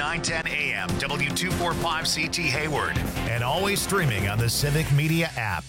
910 AM, W245CT Hayward, and always streaming on the Civic Media app.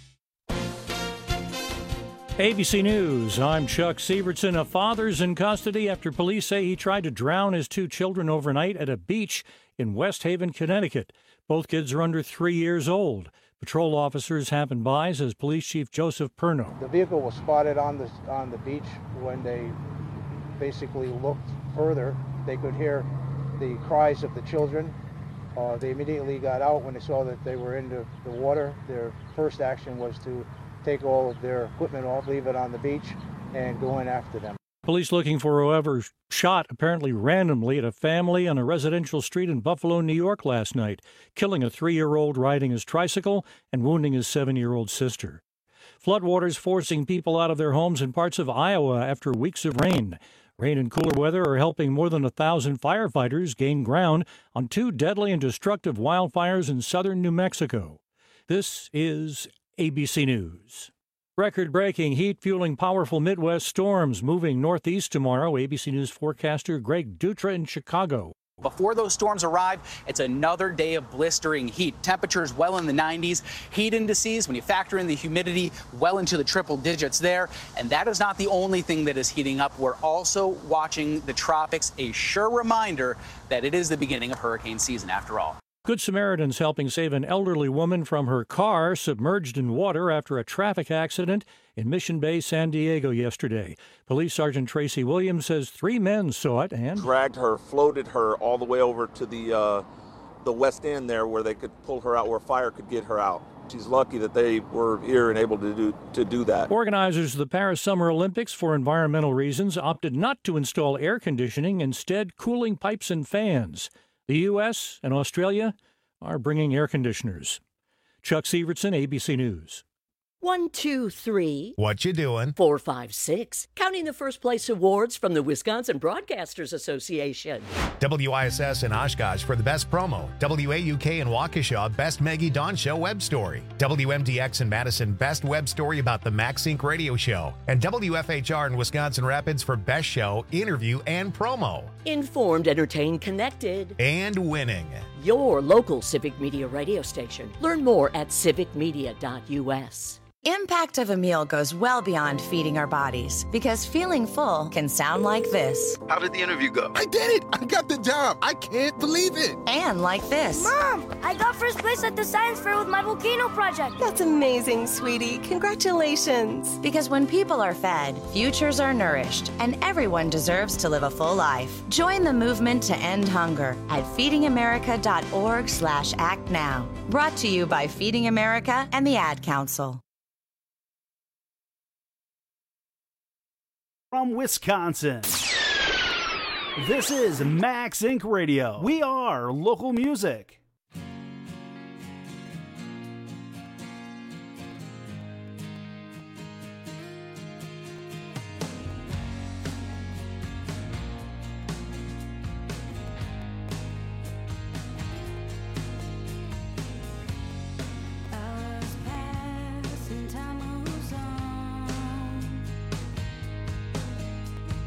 ABC News, I'm Chuck Sievertson. A father's in custody after police say he tried to drown his two children overnight at a beach in West Haven, Connecticut. Both kids are under 3 years old. Patrol officers happened by, says Police Chief Joseph Perno. The vehicle was spotted on the beach. When they basically looked further, they could hear the cries of the children. They immediately got out when they saw that they were in the water. Their first action was to take all of their equipment off, leave it on the beach, and go in after them. Police looking for whoever shot apparently randomly at a family on a residential street in Buffalo, New York last night, killing a 3-year-old riding his tricycle and wounding his 7-year-old sister. Floodwaters forcing people out of their homes in parts of Iowa after weeks of rain. Rain and cooler weather are helping more than 1,000 firefighters gain ground on 2 deadly and destructive wildfires in southern New Mexico. This is ABC News. Record-breaking heat fueling powerful Midwest storms moving northeast tomorrow. ABC News forecaster Greg Dutra in Chicago. Before those storms arrive, it's another day of blistering heat. Temperatures well in the 90s. Heat indices, when you factor in the humidity, well into the triple digits there. And that is not the only thing that is heating up. We're also watching the tropics, a sure reminder that it is the beginning of hurricane season after all. Good Samaritans helping save an elderly woman from her car submerged in water after a traffic accident in Mission Bay, San Diego yesterday. Police Sergeant Tracy Williams says 3 men saw it and dragged her, floated her all the way over to the west end there where they could pull her out, where fire could get her out. She's lucky that they were here and able to do that. Organizers of the Paris Summer Olympics, for environmental reasons, opted not to install air conditioning, instead cooling pipes and fans. The U.S. and Australia are bringing air conditioners. Chuck Sievertson, ABC News. 1, 2, 3. What you doing? 4, 5, 6. Counting the first place awards from the Wisconsin Broadcasters Association. WISS in Oshkosh for the best promo. WAUK in Waukesha, best Maggie Dawn Show web story. WMDX in Madison, best web story about the MaxSync radio show. And WFHR in Wisconsin Rapids for best show, interview, and promo. Informed, entertained, connected. And winning. Your local Civic Media radio station. Learn more at civicmedia.us. Impact of a meal goes well beyond feeding our bodies, because feeling full can sound like this. How did the interview go? I did it! I got the job! I can't believe it! And like this. Mom, I got first place at the science fair with my volcano project. That's amazing, sweetie. Congratulations. Because when people are fed, futures are nourished, and everyone deserves to live a full life. Join the movement to end hunger at feedingamerica.org/act now. Brought to you by Feeding America and the Ad Council. From Wisconsin, this is MaxSync Radio. We are local music.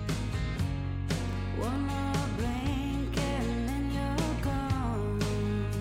One more blink and then you're gone.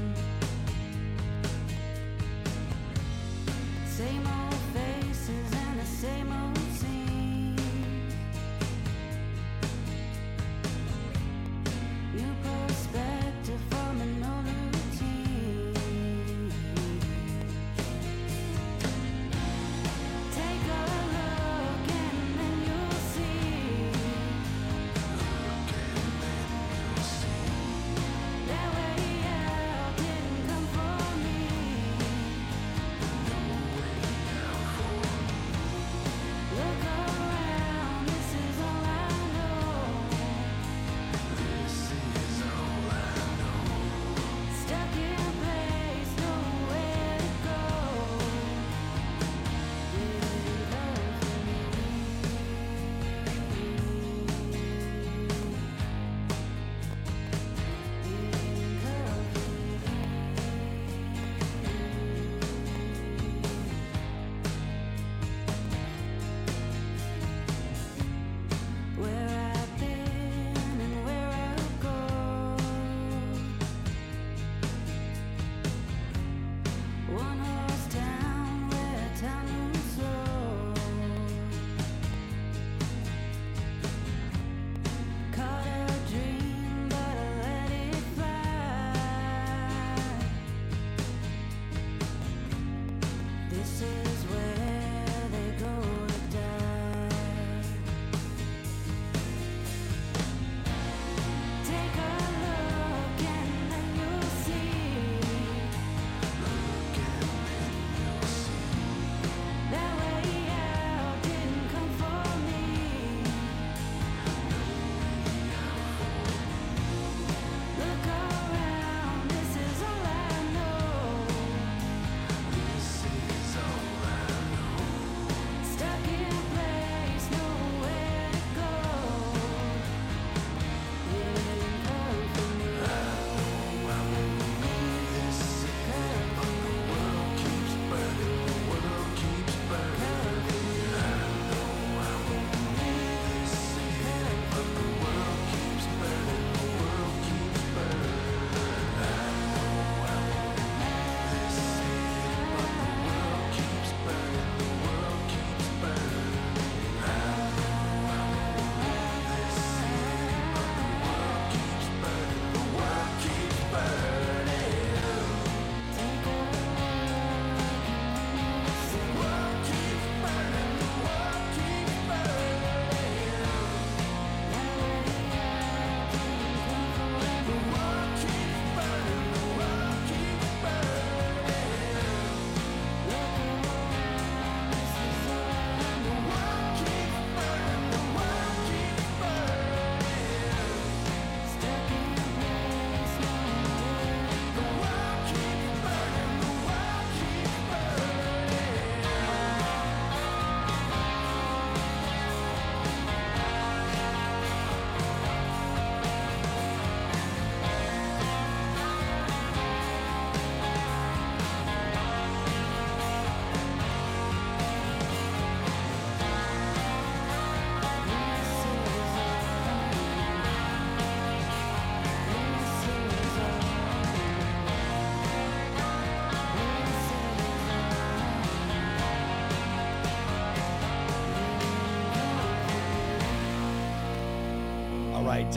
right,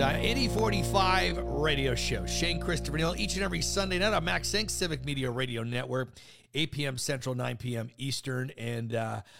8045 radio show. Shane Christopher Neal, each and every Sunday night on Max Inc. Civic Media Radio Network, 8 p.m. Central, 9 p.m. Eastern. And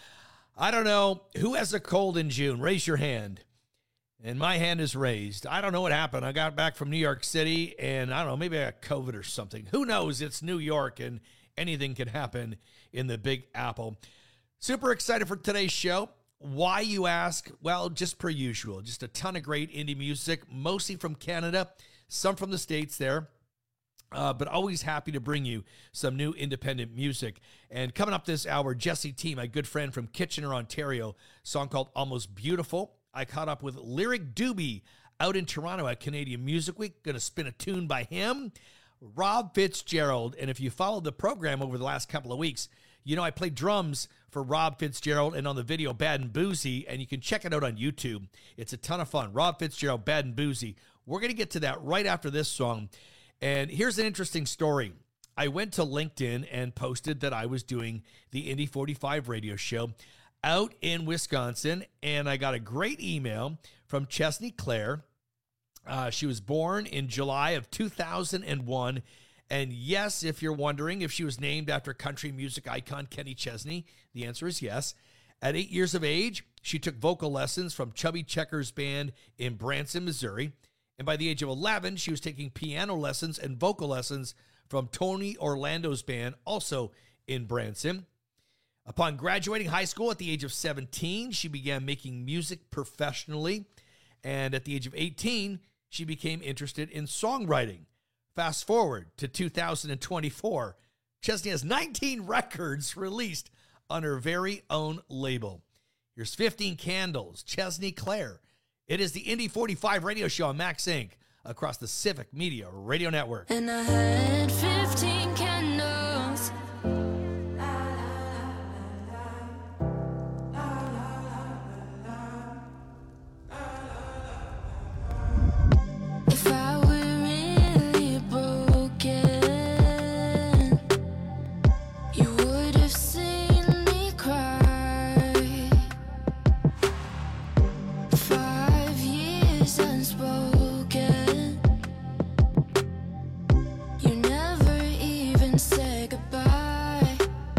I don't know, who has a cold in June? Raise your hand. And my hand is raised. I don't know what happened. I got back from New York City, and I don't know, maybe I got COVID or something. Who knows? It's New York, and anything can happen in the Big Apple. Super excited for today's show. Why, you ask? Well, just per usual. Just a ton of great indie music, mostly from Canada, some from the States there. But always happy to bring you some new independent music. And coming up this hour, Jesse T, my good friend from Kitchener, Ontario, song called Almost Beautiful. I caught up with Lyric Doobie out in Toronto at Canadian Music Week. Going to spin a tune by him. Rob Fitzgerald. And if you followed the program over the last couple of weeks, you know I played drums for Rob Fitzgerald and on the video Bad and Boozy, and you can check it out on YouTube. It's a ton of fun. Rob Fitzgerald, Bad and Boozy. We're going to get to that right after this song. And here's an interesting story. I went to LinkedIn and posted that I was doing the Indy 45 radio show out in Wisconsin, and I got a great email from Chesney Claire. She was born in July of 2001. And yes, if you're wondering if she was named after country music icon Kenny Chesney, the answer is yes. At 8 years of age, she took vocal lessons from Chubby Checker's band in Branson, Missouri. And by the age of 11, she was taking piano lessons and vocal lessons from Tony Orlando's band, also in Branson. Upon graduating high school at the age of 17, she began making music professionally. And at the age of 18, she became interested in songwriting. Fast forward to 2024, Chesney has 19 records released on her very own label. Here's 15 Candles, Chesney Claire. It is the Indy 45 radio show on Max Inc. across the Civic Media Radio Network. And I had 15 candles. If I were really broken, you would have seen me cry. 5 years unspoken, you never even said goodbye.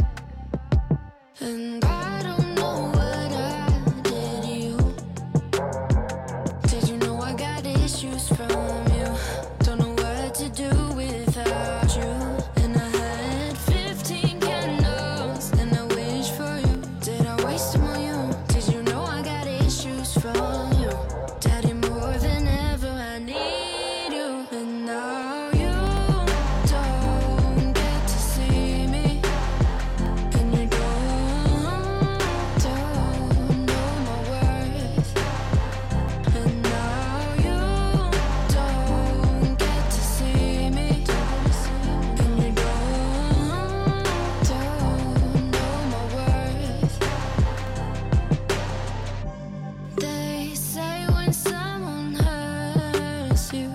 And I don't know what I did you. Did you know I got issues from you? Don't know what to do without you. And I had 15 candles, and I wish for you. Did I waste them on you? Did you know I got issues from you? Daddy, more than ever I need you. And now you don't get to see me, and you don't know my worth. And now you don't get to see me, and you don't know my worth. They say when someone hurts you,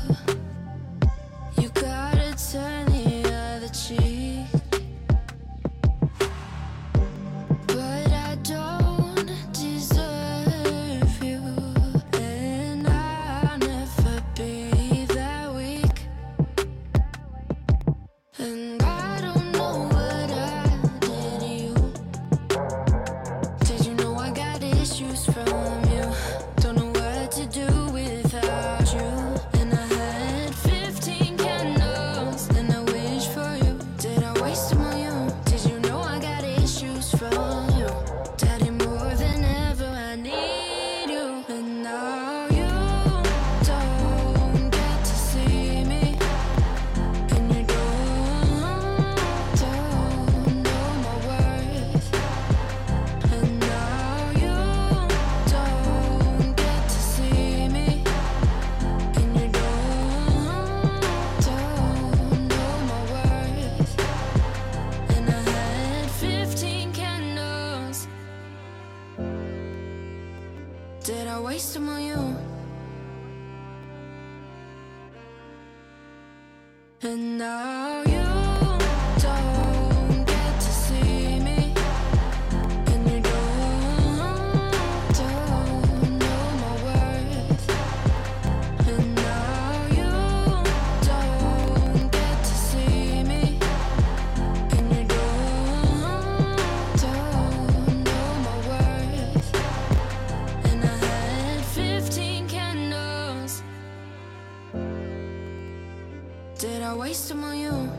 you gotta turn the other cheek. But I don't deserve you, and I'll never be that weak. And I don't know what I did you. Did you know I got issues from you? Don't know what to do without you. And I had 15 candles, and I wish for you. Did I waste them on you? Did you know I got issues from you? Daddy, more than ever I need you. And now you don't get to see me, and you don't know my worth. And now you don't get to see me, and you don't know my worth. And I had 15 candles. Did I waste them on you? And now you don't get to see me, and you don't know my worth. Did I waste them on you?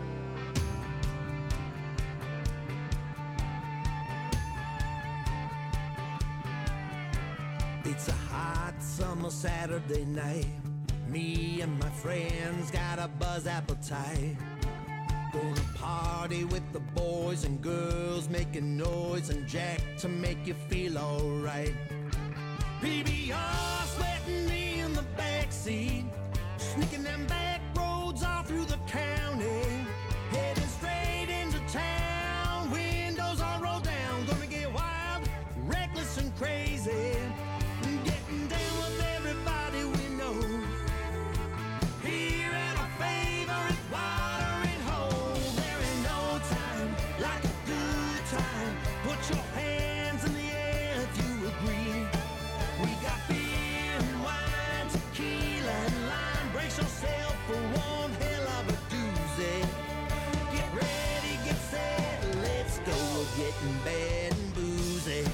It's a hot summer Saturday night. Me and my friends got a buzz appetite. Gonna party with the boys and girls, making noise and jack to make you feel alright. PBR sweating in the backseat, sneaking them back roads all through the county, heading straight into town. Windows all rolled down, gonna get wild, reckless and crazy. Getting down with everybody we know. Here at our favorite watering hole. There ain't no time like a good time. Put your hands in the air if you agree. We got beer and wine, tequila and lime. Brace yourself for one hell of a doozy. Get ready, get set, let's go. We're getting bad and boozy.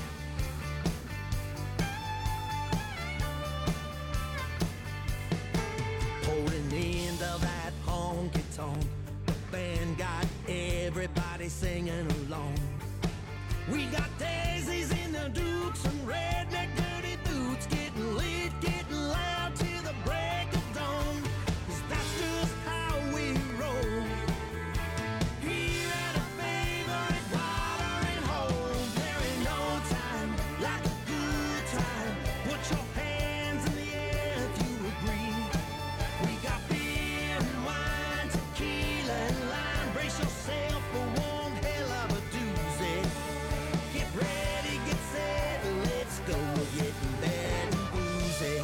Pouring into that honky-tonk, the band got everybody singing along. We got daisies in the dukes and redneck dirty boots, getting lit, getting loud till the break of dawn. 'Cause that's just how we roll. Here at a favorite watering hole. There ain't no time like a good time. Put your hands in the air if you agree. We got beer and wine, tequila and lime. Brace yourself for one hell of a doozy. Get ready, get set, let's go. We're getting bad and boozy.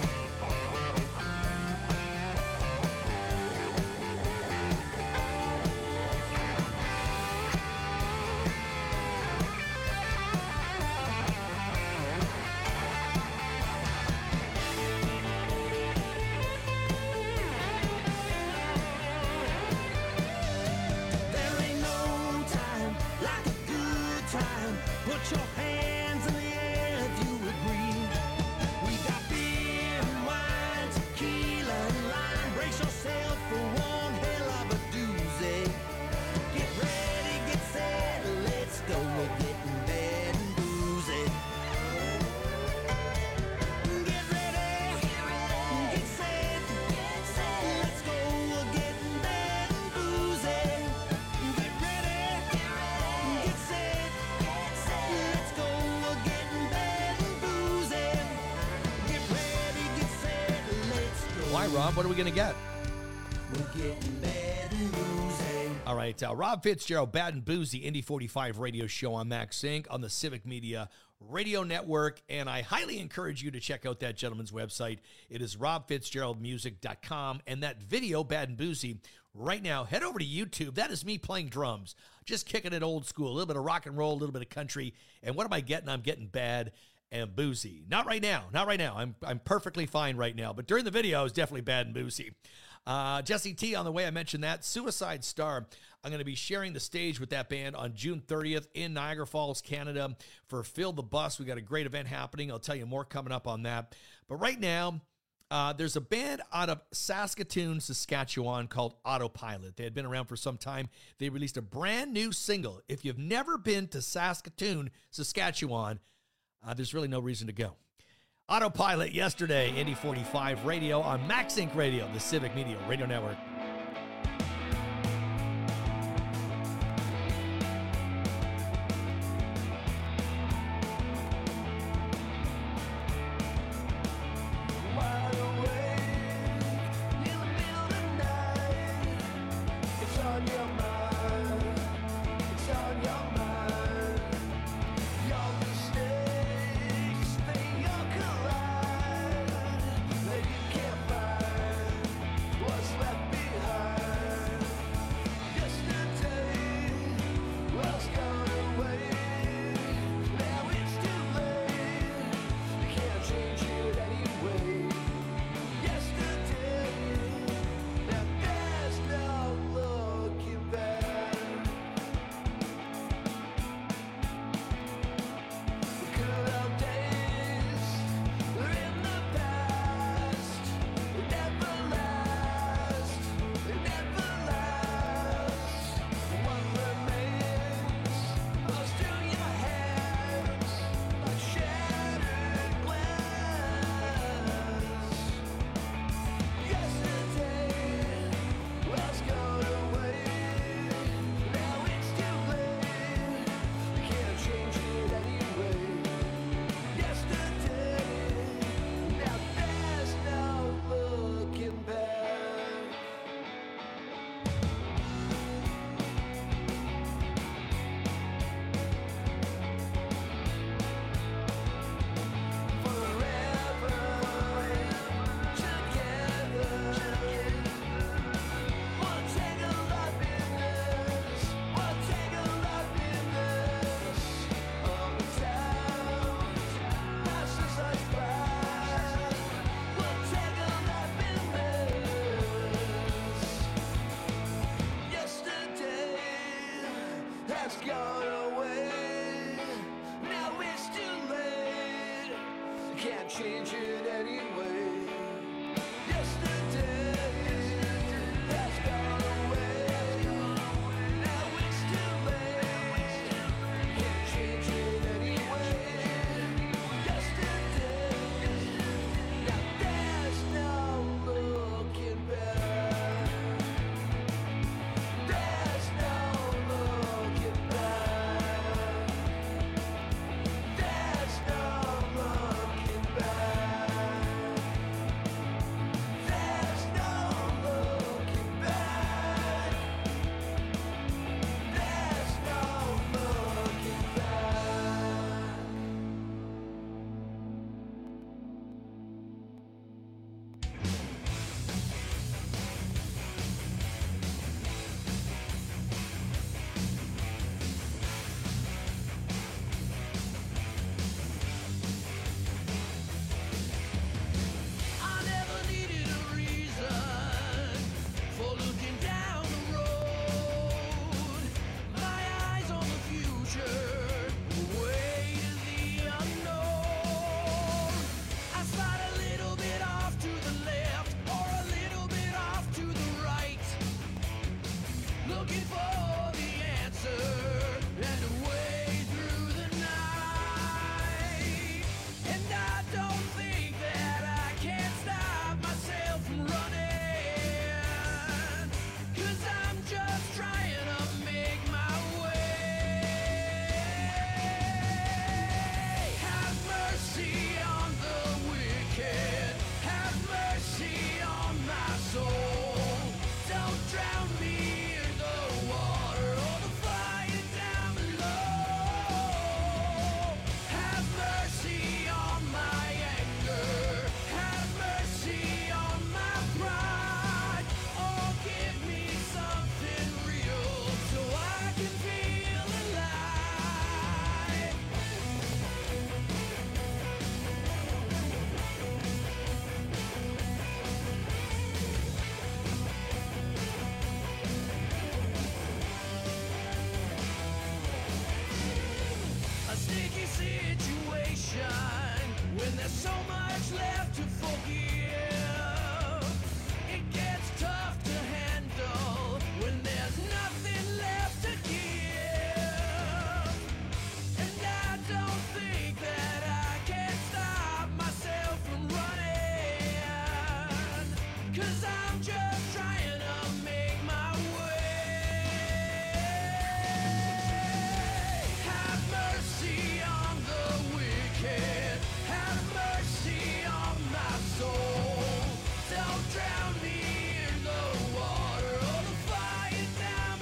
There ain't no time like a good time. Put your hands in the air if you agree. We got beer and wine, tequila and lime. Brace yourself for one hell of a doozy. Get ready, get set, let's go. We're getting bad and boozy. Get ready, get set, let's go. We're getting bad and boozy. Get ready, get set, let's go. We're getting bad and boozy. Get ready, get set, let's go. Why, Rob? What are we going to get? We're getting bad and boozy. All right, Rob Fitzgerald, Bad and Boozy, Indy 45 radio show on Max Inc. on the Civic Media Radio Network, and I highly encourage you to check out that gentleman's website. It is robfitzgeraldmusic.com, and that video, Bad and Boozy, right now, head over to YouTube. That is me playing drums, just kicking it old school, a little bit of rock and roll, a little bit of country, and what am I getting? I'm getting bad and boozy. Not right now. I'm perfectly fine right now, but during the video, I was definitely bad and boozy. Jesse T, on the way, I mentioned that. Suicide Star, I'm going to be sharing the stage with that band on June 30th in Niagara Falls, Canada for Fill the Bus. We got a great event happening. I'll tell you more coming up on that. But right now, there's a band out of Saskatoon, Saskatchewan called Autopilot. They had been around for some time. They released a brand new single. If you've never been to Saskatoon, Saskatchewan, there's really no reason to go. Autopilot yesterday, Indy 45 radio on Max Inc. Radio, the Civic Media Radio Network. What's left behind? looking for the answer and a way through the night. And I don't think that I can stop myself from running, 'cause I'm just trying to make my way. Have mercy on the wicked, have mercy on my soul. Don't drown me in the water or the fire down below. Have mercy on my anger, have mercy on my pride. Oh, give me something real so I can feel alive. A sticky situation when there's so much left to forgive. It gets tough to handle when there's nothing left to give. And I don't think that I can stop myself from running, 'cause I'm just trying to make my way. Have mercy on the wicked, have mercy on my soul. Don't drown me in the water or the fire down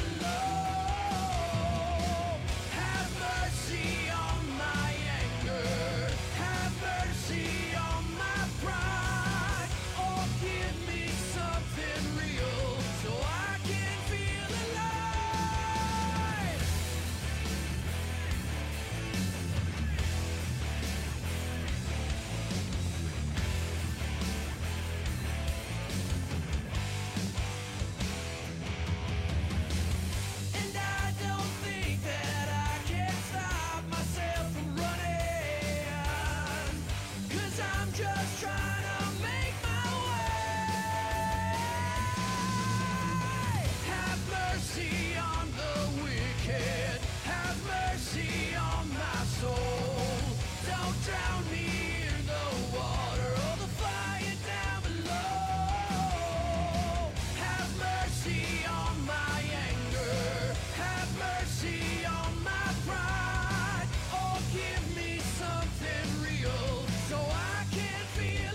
below. Have mercy on my anger, have mercy on my pride. Oh, give me something real so I can feel alive. And I don't think that I can stop myself from running, 'cause I'm just trying to make my way. Have mercy on the wicked, have mercy on my soul. Don't drown me in the water or the fire down below. Have mercy on my anger, have mercy on my pride. Oh, give me something real so I can feel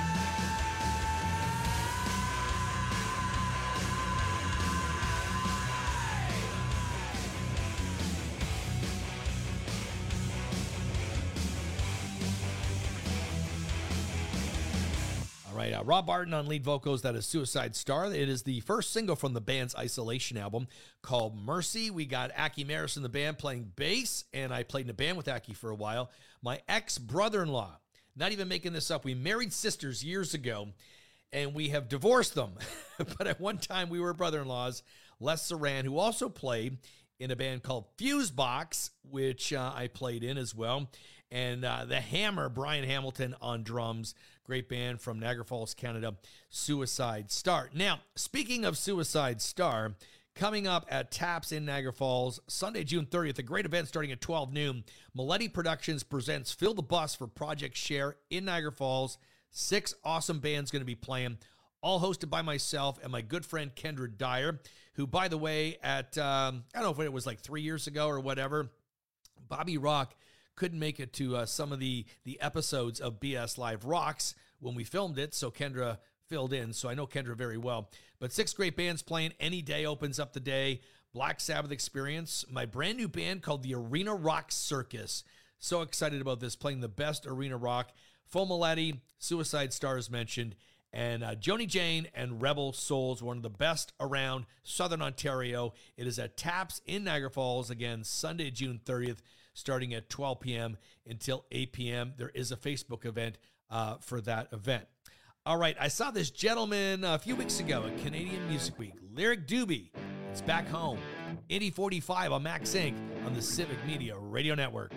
All right, Rob Barton on lead vocals. That is Suicide Star. It is the first single from the band's Isolation album called Mercy. We got Aki Maris in the band playing bass, and I played in a band with Aki for a while. My ex-brother-in-law, not even making this up, we married sisters years ago, and we have divorced them. But at one time, we were brother-in-laws. Les Saran, who also played in a band called Fusebox, which I played in as well. And The Hammer, Brian Hamilton on drums. Great band from Niagara Falls, Canada, Suicide Star. Now, speaking of Suicide Star, coming up at Taps in Niagara Falls, Sunday, June 30th, a great event starting at 12 noon. Maletti Productions presents Fill the Bus for Project Share in Niagara Falls. 6 awesome bands going to be playing, all hosted by myself and my good friend Kendra Dyer, who, by the way, at, I don't know if it was like 3 years ago or whatever, Bobby Rock couldn't make it to some of the episodes of BS Live Rocks when we filmed it, so Kendra filled in, so I know Kendra very well. But 6 great bands playing. Any Day opens up the day. Black Sabbath Experience, my brand new band called the Arena Rock Circus. So excited about this, playing the best arena rock. Full Maletti, Suicide Stars mentioned, and Joni Jane and Rebel Souls, one of the best around Southern Ontario. It is at Taps in Niagara Falls, again, Sunday, June 30th, starting at 12 p.m. until 8 p.m. There is a Facebook event for that event. All right, I saw this gentleman a few weeks ago at Canadian Music Week, Lyric Doobie. It's back home, Indie 45 on Max Inc. on the Civic Media Radio Network.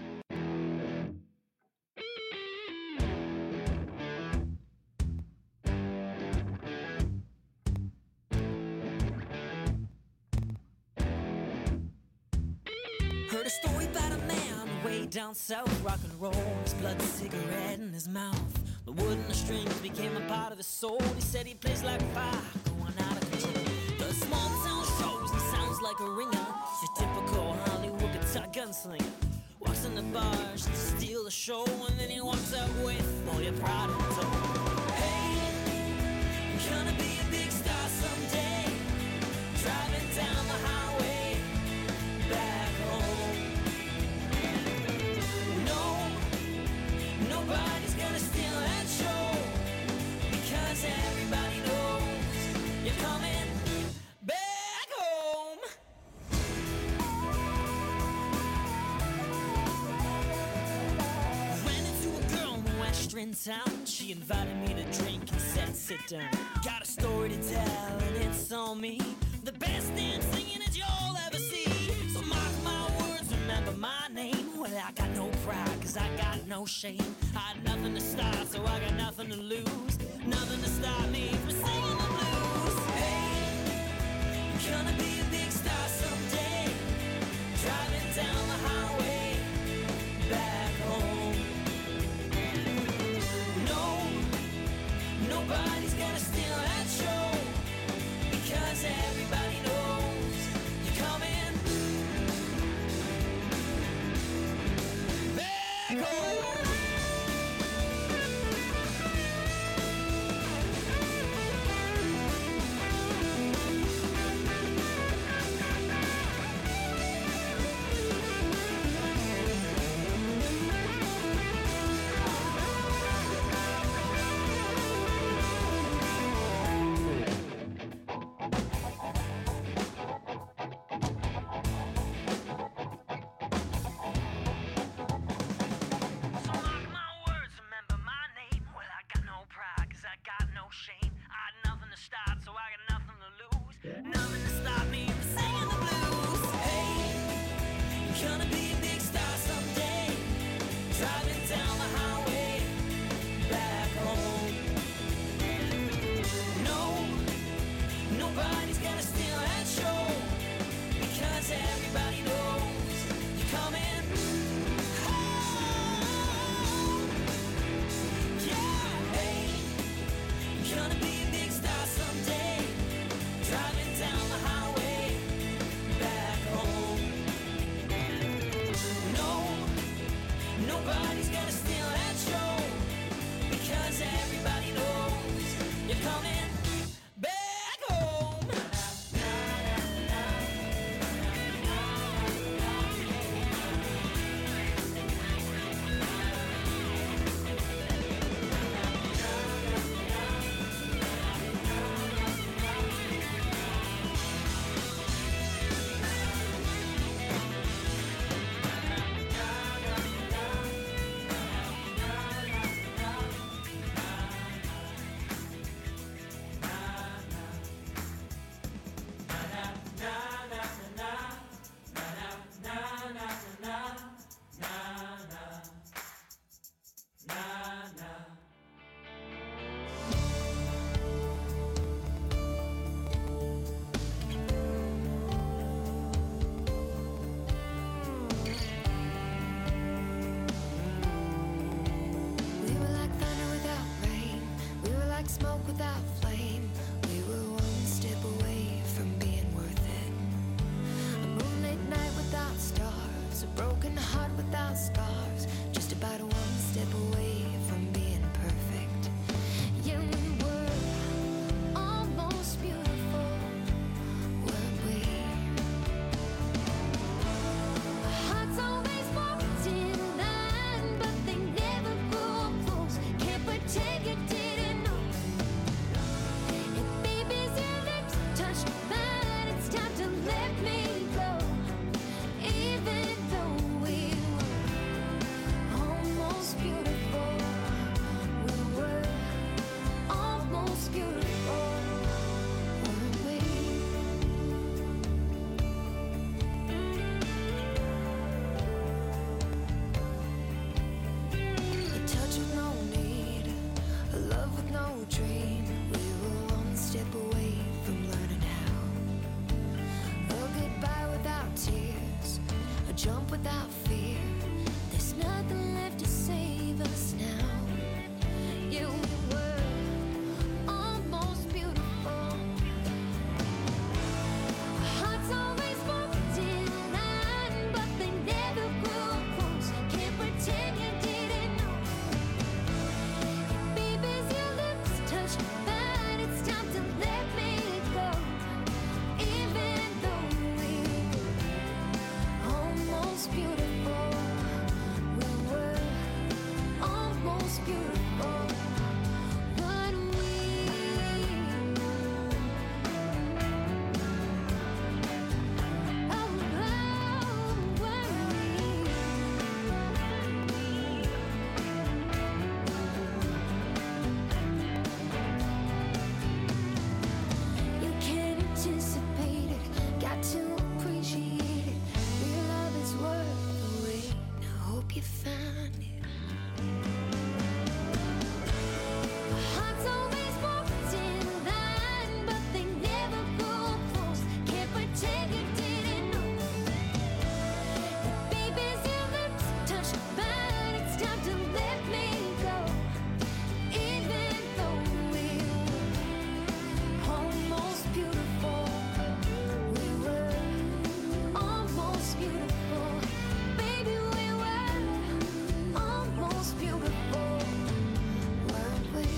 story about a man way down south, rock and roll, his blood cigarette in his mouth. The wood and the strings became a part of his soul. He said he plays like fire, going out of control. The small town shows and sounds like a ringer. It's your typical Hollywood guitar gunslinger. Walks in the bars to steal the show, and then he walks out with all your pride and tow. Hey, I'm gonna be a big star someday, driving down the highway back home. No, nobody's gonna steal that show, because everybody knows you're coming back home. Ran into a girl in Western town. She invited me to drink and said, sit down. Got a story to tell and it's on me. The best damn singing that you'll ever see. So mark my words, remember my name. Well, I got no pride, cause I got no shame. I had nothing to start, so I got nothing to lose. Nothing to stop me from singing the blues. Hey, I'm gonna be a big star someday, driving down the highway back home. No, nobody's gonna steal that show, because everybody knows you're coming back home. jump without fear. There's nothing left to save us now. Yeah, we were almost beautiful. Hearts always walked in line, but they never grew close. Can't pretend you didn't know. Baby's your lips touch mine. It's time to let me go. Even though we're almost beautiful, we were almost beautiful. But you can't anticipate it, got to appreciate it. Real love is worth the wait. I hope you find it. Hearts always walked in line, but they never grew close. Can't pretend you didn't know. Baby's your lips touch mine. It's time to let me go. Even though we're almost beautiful, we were almost beautiful. Baby, we were almost beautiful, weren't we?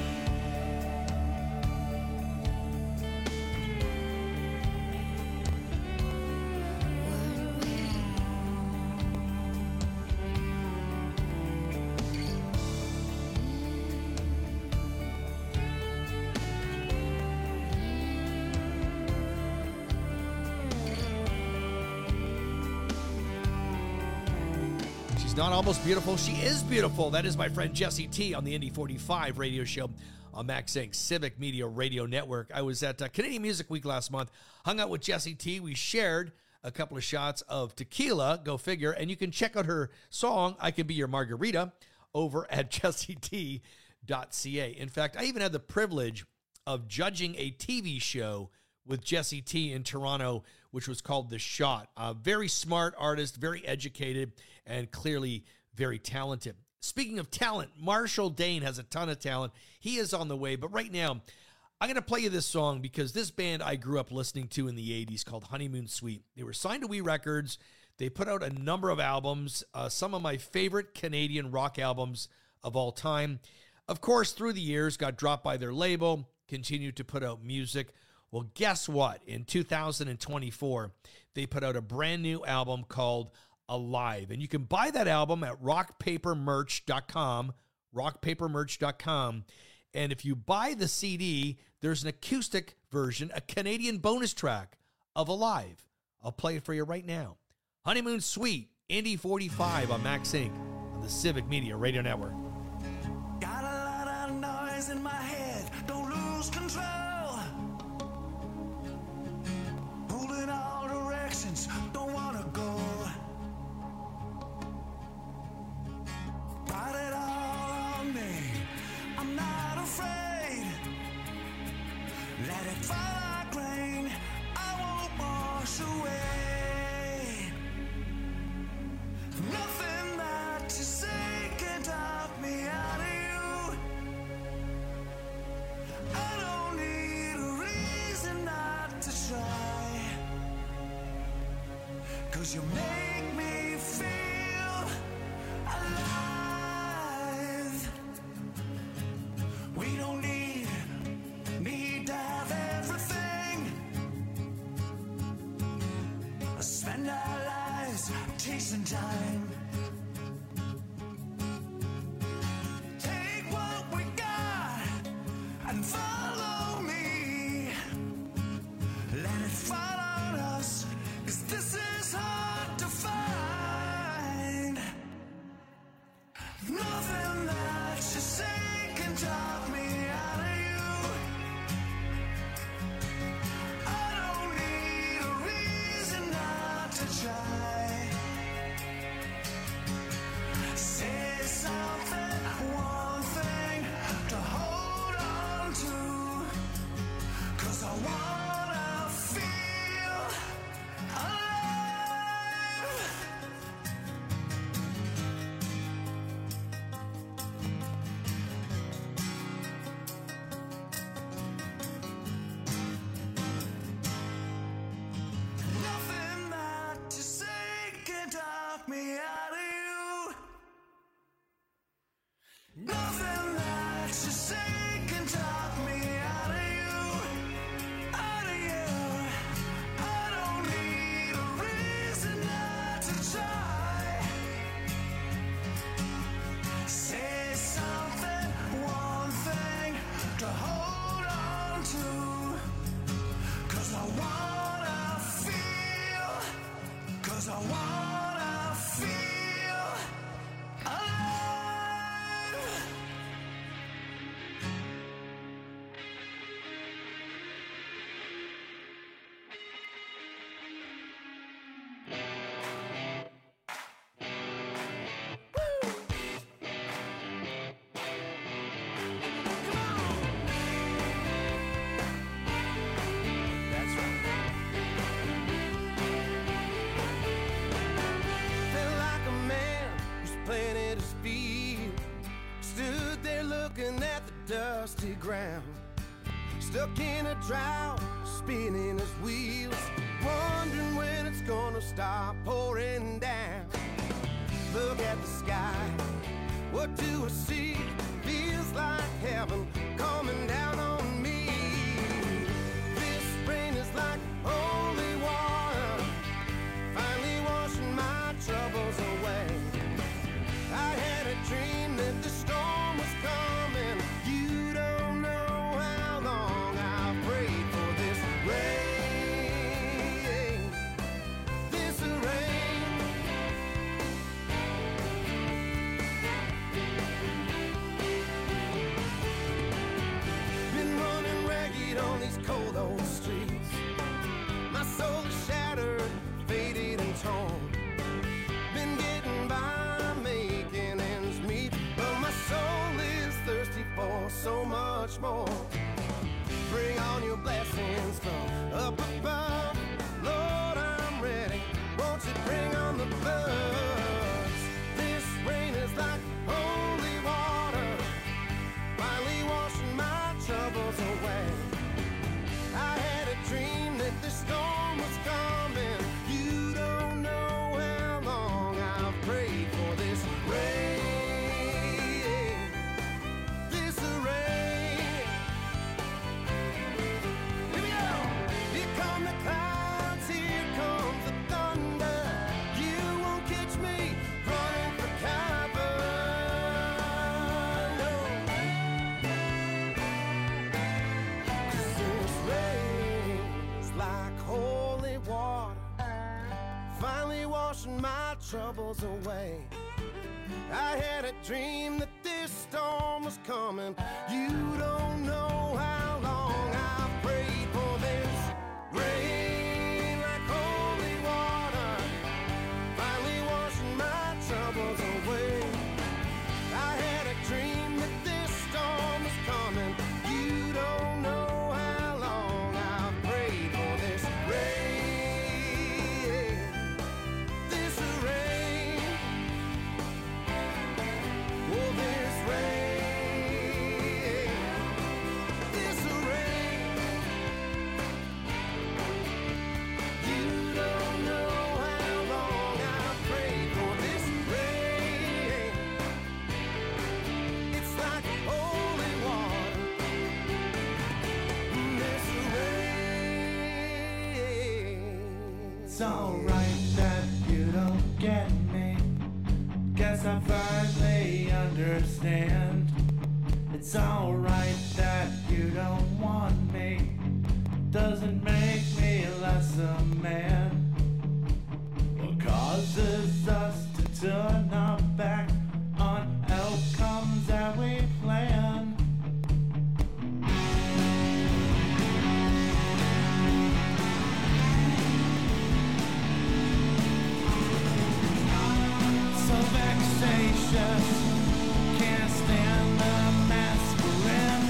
She's not almost beautiful. She is beautiful. That is my friend Jesse T on the Indy 45 radio show on Max Inc. Civic Media Radio Network. I was at Canadian Music Week last month, hung out with Jesse T. We shared a couple of shots of tequila, go figure, and you can check out her song, I Can Be Your Margarita, over at jesset.ca. In fact, I even had the privilege of judging a TV show with Jesse T in Toronto, which was called The Shot. A very smart artist, very educated, and clearly very talented. Speaking of talent, Marshall Dane has a ton of talent. He is on the way, but right now, I'm going to play you this song because this band I grew up listening to in the 80s called Honeymoon Suite. They were signed to We Records. They put out a number of albums, some of my favorite Canadian rock albums of all time. Of course, through the years, got dropped by their label, continued to put out music. Well, guess what? In 2024, they put out a brand new album called Alive. And you can buy that album at rockpapermerch.com, rockpapermerch.com. And if you buy the CD, there's an acoustic version, a Canadian bonus track of Alive. I'll play it for you right now. Honeymoon Suite, Indy 45 on Max Inc. on the Civic Media Radio Network. Got a lot of noise in my head, don't lose control. Pulled in all directions, don't wanna go. Got it all on me, I'm not afraid. Let it fall like rain, I won't wash away. Nothing that you say can talk me out of you. I don't need a reason not to try. 'Cause you make me feel alive. We don't need to have everything. Spend our lives chasing time. Take what we got and follow me. Let it fall on us, 'cause this is hard to find. Nothing that you say can talk me out of you. I don't need a reason not to try. 'cause I wanna feel alive. Felt like a man who's planted his feet, stood there looking at the dusty ground, stuck in a drought, spinning his wheels, wondering when it's gonna stop pouring down. Look at the sky, what do I see? Feels like heaven coming down on me. This rain is like holy water, finally washing my troubles away. I had a dream that the storm was coming. You don't know how long I've prayed for this rain, this rain. Been running ragged on these cold old streets. My soul is shattered, faded and torn. Been getting by, making ends meet, but my soul is thirsty for so much more. Bring on your blessings from up above. Lord, I'm ready. Won't you bring on the floods? This rain is like holy water, finally washing my troubles away. I had a dream that the storm was coming. You don't know how long I've prayed for this rain, this rain. Here we go. Here come the clouds, here comes the thunder. You won't catch me running for cover. No. 'Cause this rain's like holy water, finally washing my troubles away. I had a dream that this storm was coming. You don't know how long I've prayed for this rain, like holy water, finally washing my troubles away. I had a dream that this storm was coming. You don't know how long I've prayed for this rain, this rain. Oh, this rain, this rain. You don't know how long I've prayed for this rain. It's like holy water, this rain. It's alright that you don't get me. Guess I finally understand. It's alright that you don't want me. Doesn't make me less a man. What causes us to turn our back on outcomes that we plan? So vexatious, can't stand the mess we're in.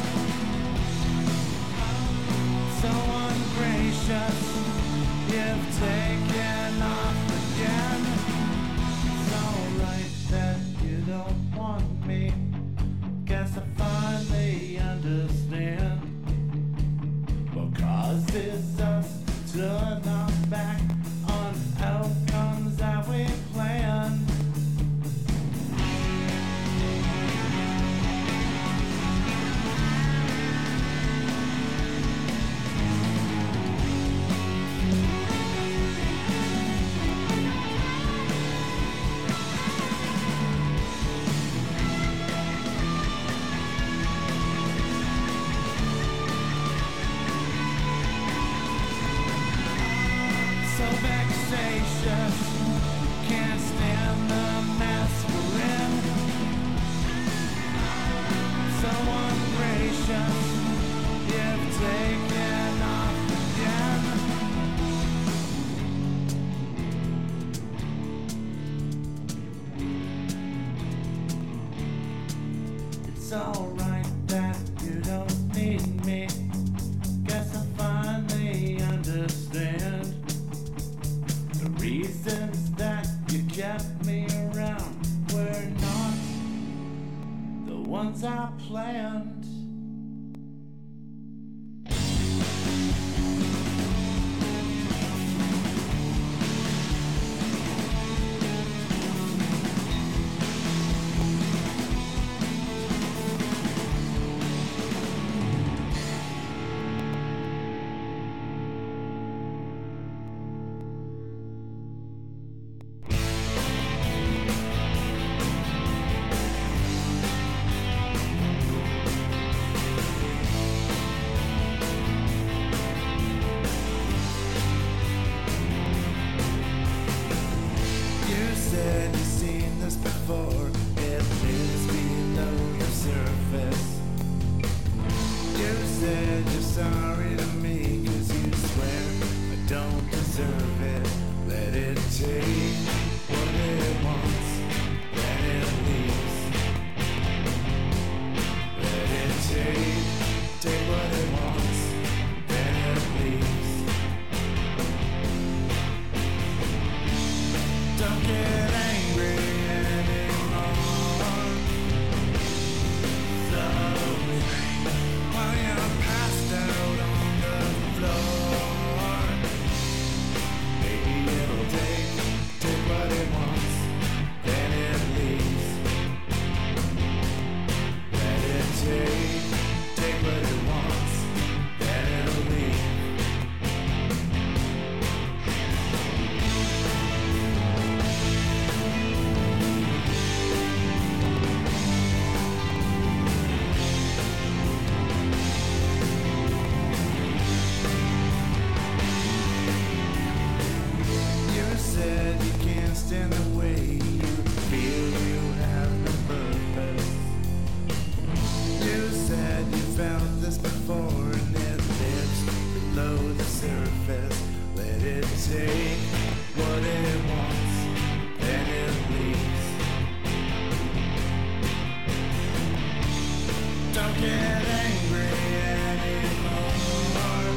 So ungracious, you've taken off again. It's alright that you don't want me. Guess I finally understand. What causes us to turn our back on outcomes that we plan? So vexatious, can't stand the mess we're in. So ungracious, you've taken off again. It's alright that you don't need me. Guess I finally understand the reasons that you kept me around were not the ones I planned. You said you've seen this before. It lives below your surface. You said you're sorry to me, 'cause you swear I don't deserve it. Let it take what it wants, then it leaves. Let it take what it wants, then it leaves. Don't get angry anymore. So while you're passed out on the floor, maybe it'll take what it wants, then it leaves. Let it take what it wants, then it'll leave. You said you can't stand the way you feel, you have no purpose. You said you felt this before and it lives below the surface. Let it take what it wants, then it leaves. Don't get angry anymore.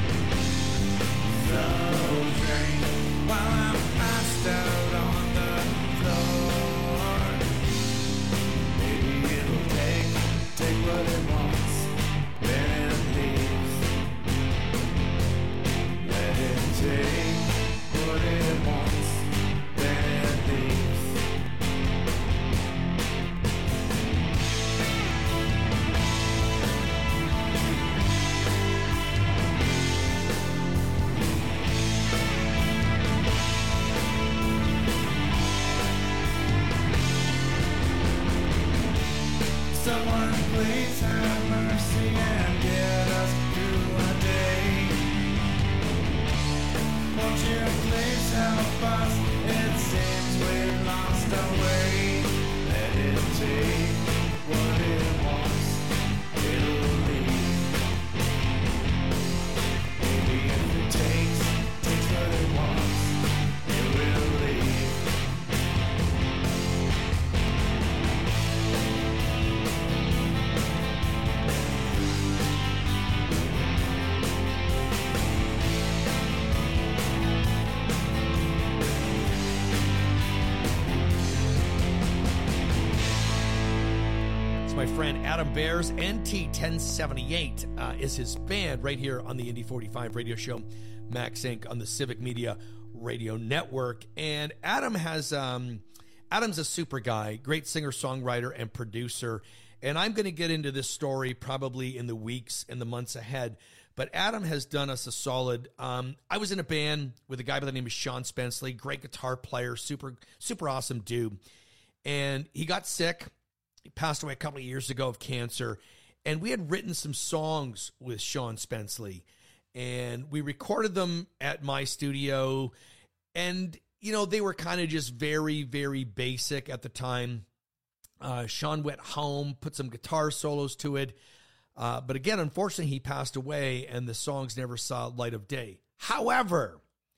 So drink while I'm passed out on the floor. Maybe it'll take what it wants, then it leaves. Let it take what it wants, then it leaves. Someone please have mercy and get us through a day. Won't you please help us? It seems we've lost our way. Let it take what it wants, it'll leave. Maybe if it takes what it wants, it will leave. My friend Adam Bears, NT 1078 is his band right here on the Indy 45 radio show, Max Inc. on the Civic Media Radio Network. And Adam has Adam's a super guy, great singer, songwriter, and producer. And I'm going to get into this story probably in the weeks and the months ahead. But Adam has done us a solid. I was in a band with a guy by the name of Sean Spenceley, great guitar player, super awesome dude. And he got sick. He passed away a couple of years ago of cancer. And we had written some songs with Sean Spenceley. And we recorded them at my studio. And, they were kind of just very, very basic at the time. Sean went home, put some guitar solos to it. But again, unfortunately, he passed away and the songs never saw light of day. However,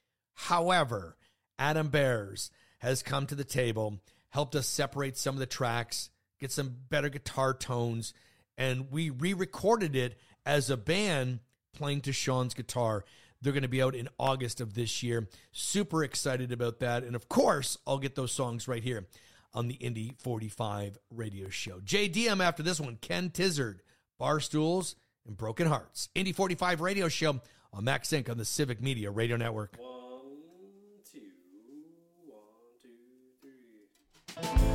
Adam Bears has come to the table, helped us separate some of the tracks, get some better guitar tones, and we re-recorded it as a band playing to Sean's guitar. They're going to be out in August of this year. Super excited about that. And of course, I'll get those songs right here on the Indy 45 radio show. JDM after this one, Ken Tizzard, Barstools and Broken Hearts. Indy 45 radio show on Max Inc. on the Civic Media Radio Network. 1, 2, 1, 2, 3.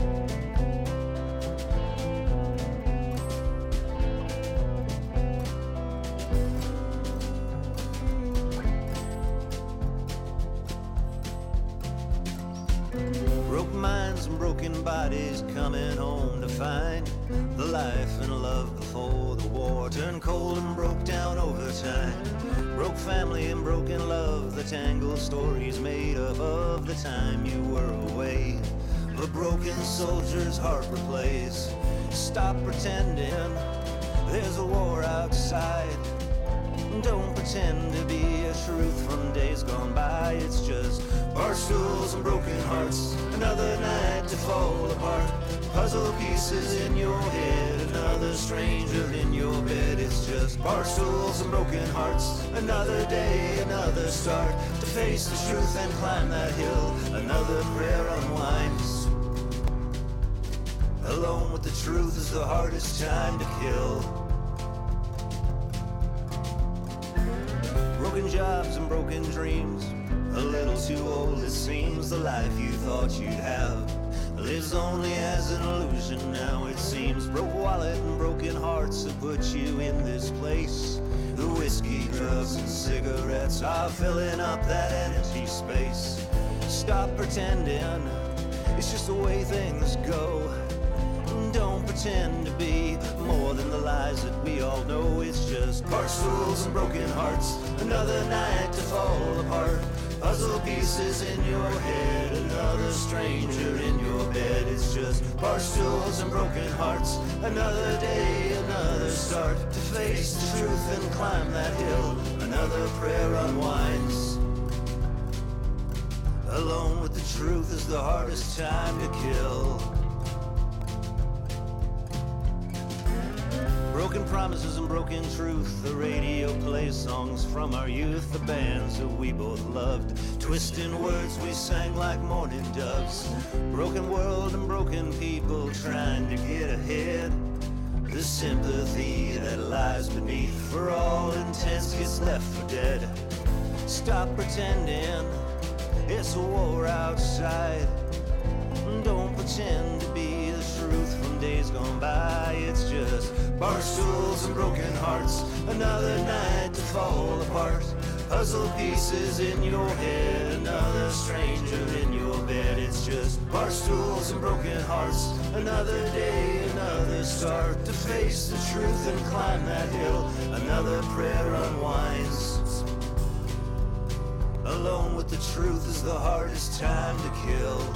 Broke minds and broken bodies coming home to find the life and love before the war turned cold and broke down over time. Broke family and broken love, the tangled stories made up of the time you were away. A broken soldier's heart replays. Stop pretending there's a war outside. Don't pretend to be a truth from days gone by. It's just bar stools and broken hearts. Another night to fall apart. Puzzle pieces in your head. Another stranger in your bed. It's just bar stools and broken hearts. Another day, another start. To face the truth and climb that hill. Another prayer unwinds. Alone with the truth is the hardest time to kill. Broken jobs and broken dreams. A little too old it seems. The life you thought you'd have lives only as an illusion now it seems. Broke wallet and broken hearts have put you in this place. The whiskey, drugs and cigarettes are filling up that empty space. Stop pretending it's just the way things go. Don't pretend to be more than the lies that we all know. It's just bar stools and broken hearts. Another night to fall apart. Puzzle pieces in your head. Another stranger in your bed. It's just bar stools and broken hearts. Another day, another start. To face the truth and climb that hill. Another prayer unwinds. Alone with the truth is the hardest time to kill. Broken promises and broken truth. The radio plays songs from our youth. The bands that we both loved. Twisting words we sang like morning doves. Broken world and broken people trying to get ahead. The sympathy that lies beneath, for all intents, gets left for dead. Stop pretending it's a war outside. Don't pretend to be the truth from days gone by. It's just bar stools and broken hearts. Another night to fall apart. Puzzle pieces in your head. Another stranger in your bed. It's just bar stools and broken hearts. Another day, another start. To face the truth and climb that hill. Another prayer unwinds. Alone with the truth is the hardest time to kill.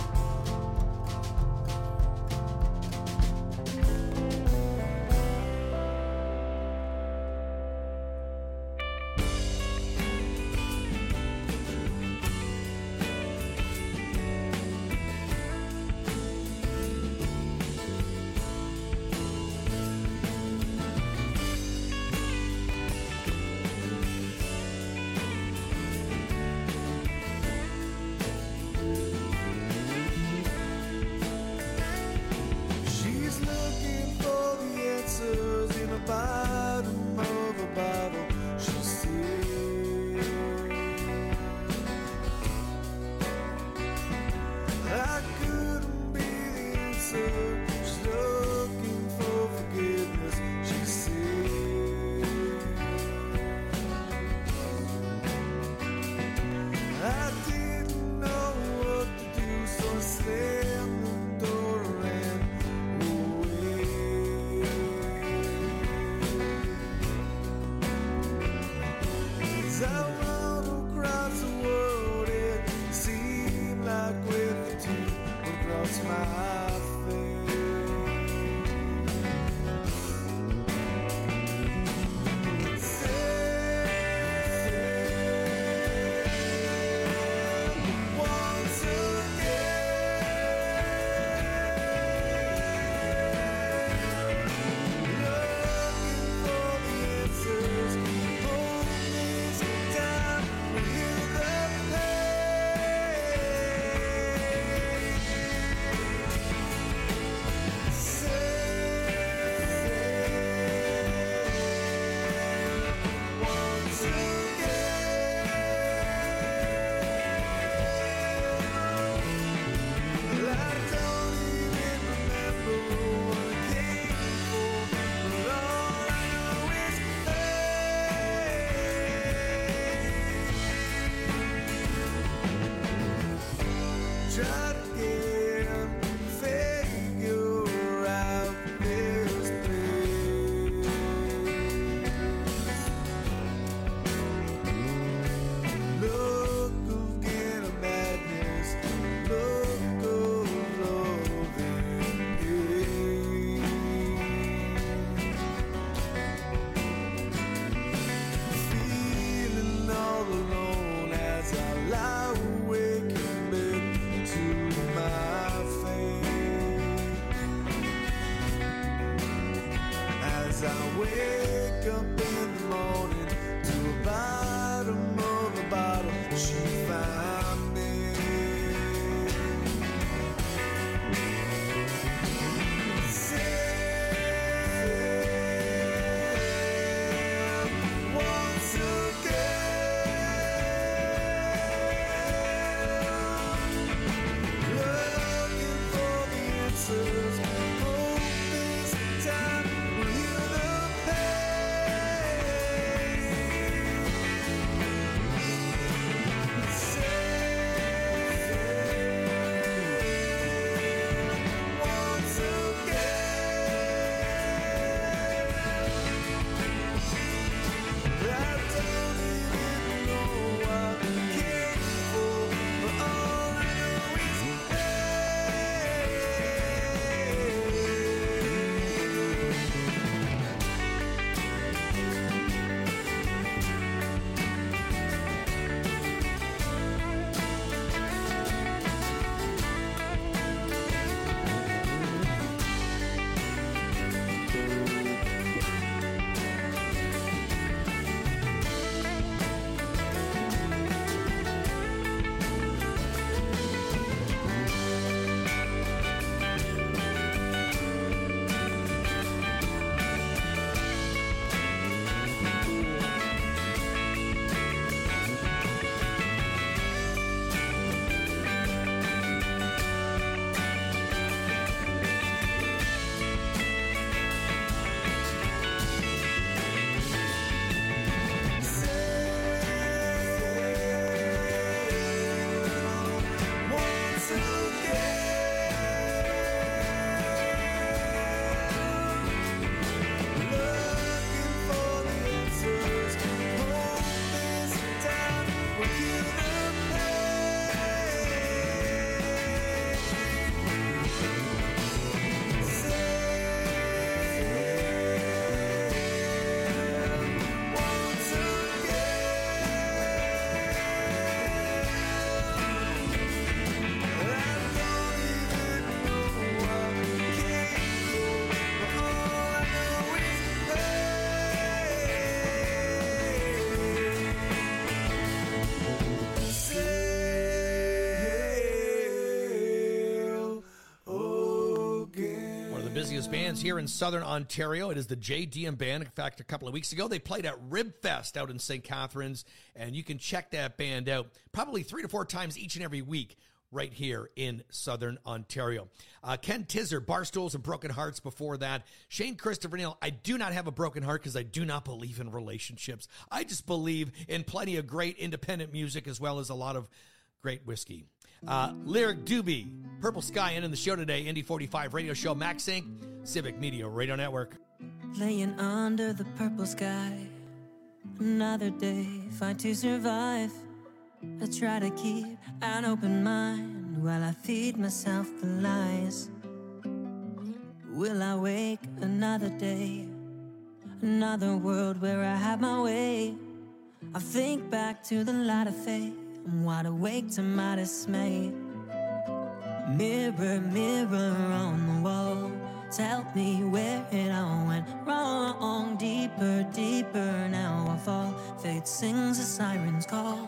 busiest bands here in Southern Ontario. It is the JDM Band. In fact, a couple of weeks ago, they played at Ribfest out in St. Catharines, and you can check that band out probably 3 to 4 times each and every week right here in Southern Ontario. Ken Tizer, Barstools and Broken Hearts before that. Shane Christopher Neal, I do not have a broken heart because I do not believe in relationships. I just believe in plenty of great independent music as well as a lot of great whiskey. Lyric Doobie, Purple Sky, ending the show today. Indy 45 radio show, Max Inc., Civic Media Radio Network. Laying under the purple sky, another day, fight to survive. I try to keep an open mind while I feed myself the lies. Will I wake another day, another world where I have my way? I think back to the light of faith, I'm wide awake to my dismay. Mirror, mirror on the wall, tell me where it all went wrong. Deeper, deeper, now I fall. Fate sings a siren's call.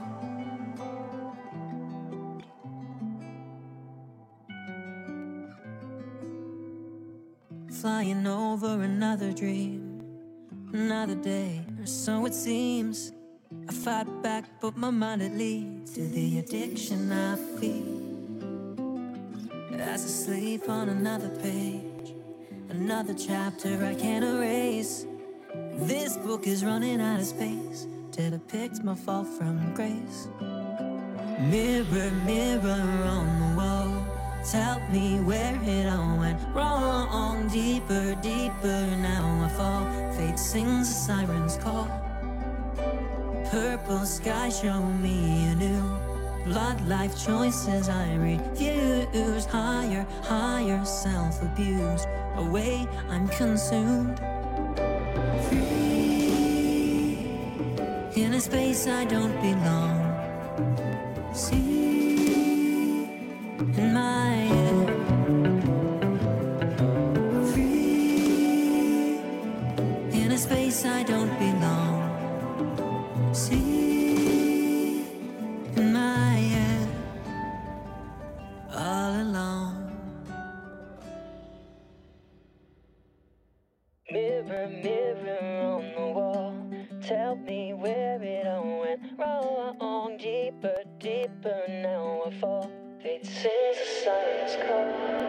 Flying over another dream, another day, or so it seems. I fight back, but my mind it leads to the addiction I feel. As I sleep on another page, another chapter I can't erase. This book is running out of space to depict my fall from grace. Mirror, mirror on the wall, tell me where it all went wrong. Deeper, deeper, now I fall. Fate sings a siren's call. Purple sky, show me anew. Blood, life choices I refuse. Higher, higher, self-abuse. Away, I'm consumed. Free, in a space I don't belong. See, in my head. Free, in a space I don't belong. See, in my head, all alone. Mirror, mirror on the wall, tell me where it all went wrong. Deeper, deeper, now I fall. Fate sings a siren's call.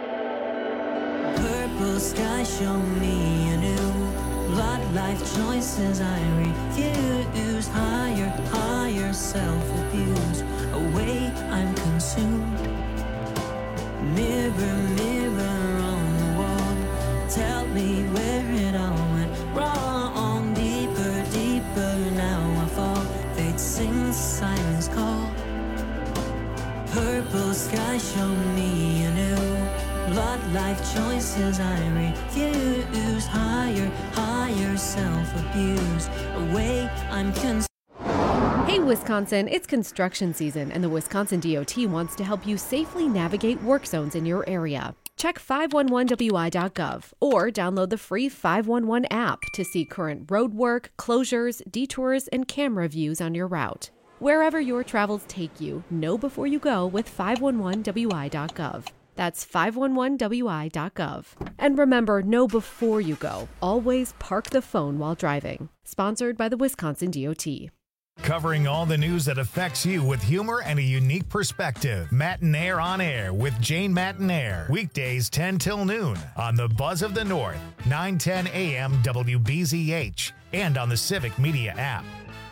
Purple sky, show me anew. Blood, life choices I refuse. Higher, higher, self-abuse. Away, I'm consumed. Mirror, mirror on the wall, tell me where it all went wrong. Deeper, deeper, now I fall. Fate sings silence call. Purple sky, show me anew. Blood, life choices I refuse. Higher, higher, self-abuse. Away, I'm consumed. Hey Wisconsin, it's construction season and the Wisconsin DOT wants to help you safely navigate work zones in your area. Check 511wi.gov or download the free 511 app to see current road work, closures, detours, and camera views on your route. Wherever your travels take you, know before you go with 511wi.gov. That's 511wi.gov. And remember, know before you go. Always park the phone while driving. Sponsored by the Wisconsin DOT. Covering all the news that affects you with humor and a unique perspective. Matinaire on Air with Jane Matinaire. Weekdays 10 till noon on the Buzz of the North, 9:10 a.m. WBZH, and on the Civic Media app.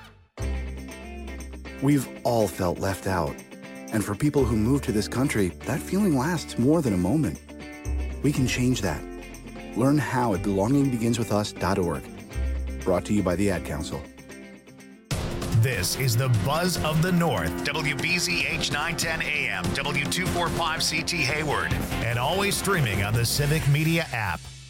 We've all felt left out. And for people who move to this country, that feeling lasts more than a moment. We can change that. Learn how at belongingbeginswithus.org. Brought to you by the Ad Council. This is the Buzz of the North, WBZH 910 AM, W245CT Hayward, and always streaming on the Civic Media app.